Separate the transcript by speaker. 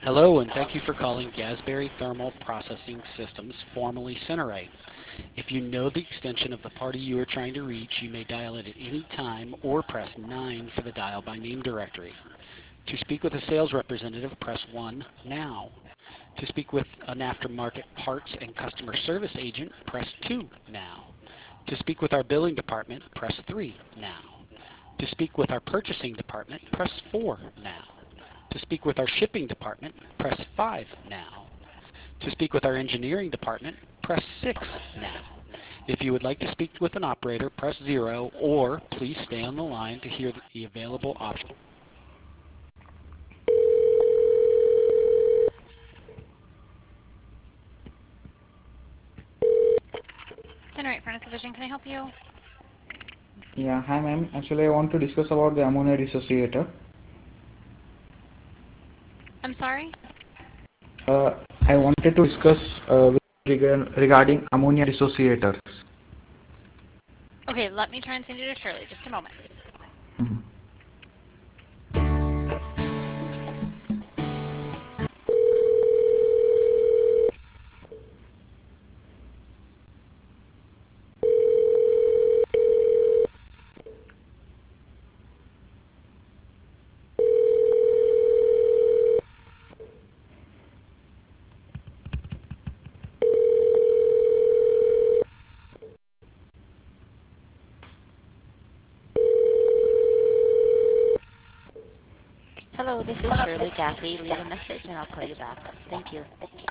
Speaker 1: Hello, and thank you for calling Gasberry Thermal Processing Systems, formerly Centerite. If you know the extension of the party you are trying to reach, you may dial it at any time or press 9 for the dial by name directory. To speak with a sales representative, press 1 now. To speak with an aftermarket parts and customer service agent, press 2 now. To speak with our billing department, press 3 now. To speak with our purchasing department, press 4 now. To speak with our shipping department, press 5 now. To speak with our engineering department, press 6 now. If you would like to speak with an operator, press 0, or please stay on the line to hear the available options.
Speaker 2: Generate Furnace Division, can I help you?
Speaker 3: Yeah, hi ma'am. Actually, I want to discuss about the ammonia dissociator.
Speaker 2: I'm sorry?
Speaker 3: I wanted to discuss regarding ammonia dissociators.
Speaker 2: Okay, let me try and send you to Shirley. Just a moment.
Speaker 3: Mhm.
Speaker 4: Hello, this is Shirley Gaffney. Leave a message and I'll call you back. Thank you.